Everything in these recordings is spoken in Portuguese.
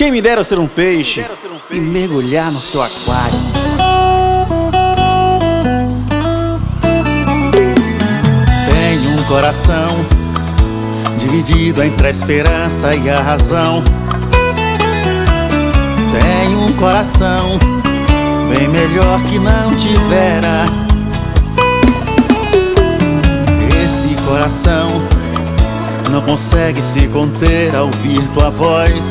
Quem me dera ser um peixe e mergulhar no seu aquário. Tenho um coração dividido entre a esperança e a razão. Tenho um coração bem melhor que não tivera. Esse coração não consegue se conter ao ouvir tua voz.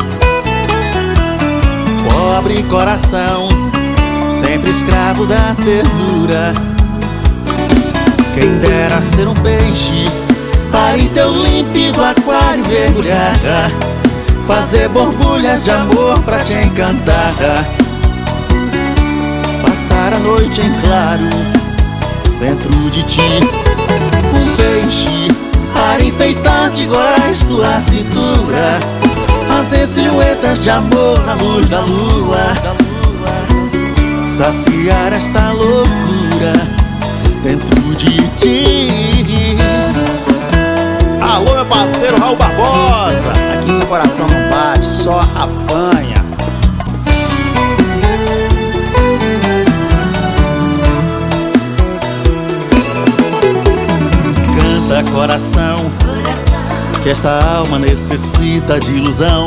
Pobre coração, sempre escravo da ternura. Quem dera ser um peixe para em teu límpido aquário mergulhar, fazer borbulhas de amor pra te encantar, passar a noite em claro dentro de ti. Um peixe para enfeitar de corais tua cintura, fazer silhuetas de amor na luz da lua, saciar esta loucura dentro de ti. Alô, meu parceiro Raul Barbosa, aqui seu coração não bate, só apanha. Canta, coração, que esta alma necessita de ilusão.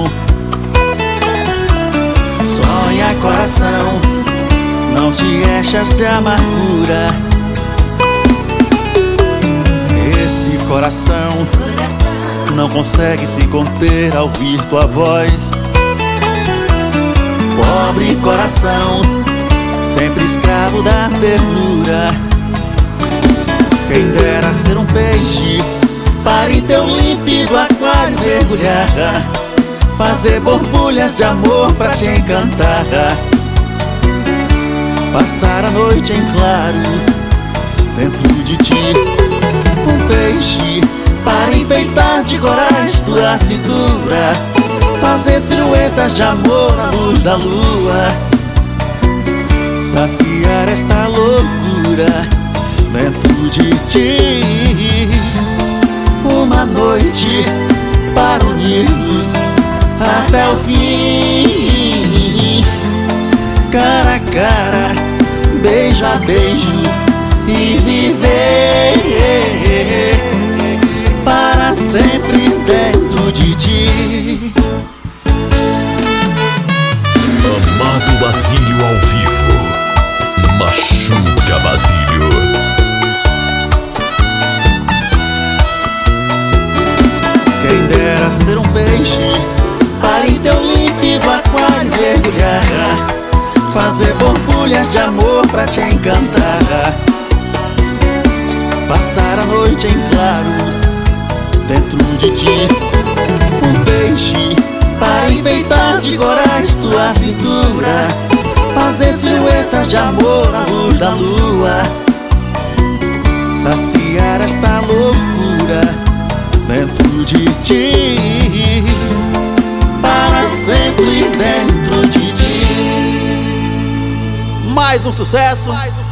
Sonha, coração, não te enchas de amargura. Esse coração não consegue se conter ao ouvir tua voz. Pobre coração, sempre escravo da ternura. Quem dera ser um peixe para em teu límpido aquário mergulhar, fazer borbulhas de amor pra te encantar, passar a noite em claro dentro de ti. Um peixe para enfeitar de corais tua cintura, fazer silhuetas de amor à luz da lua, saciar esta loucura dentro de ti. Uma noite para unir-nos até o fim, cara a cara, beijo a beijo, e viver para sempre dentro de ti. Amado Basílio ao vivo, machuca Basílio. Quem dera ser um peixe para em teu límpido aquário mergulhar, fazer borbulhas de amor pra te encantar, passar a noite em claro dentro de ti. Um peixe para enfeitar de corais tua cintura, fazer silhuetas de amor à luz da lua, saciar esta loucura dentro de ti, para sempre dentro de ti. Mais um sucesso.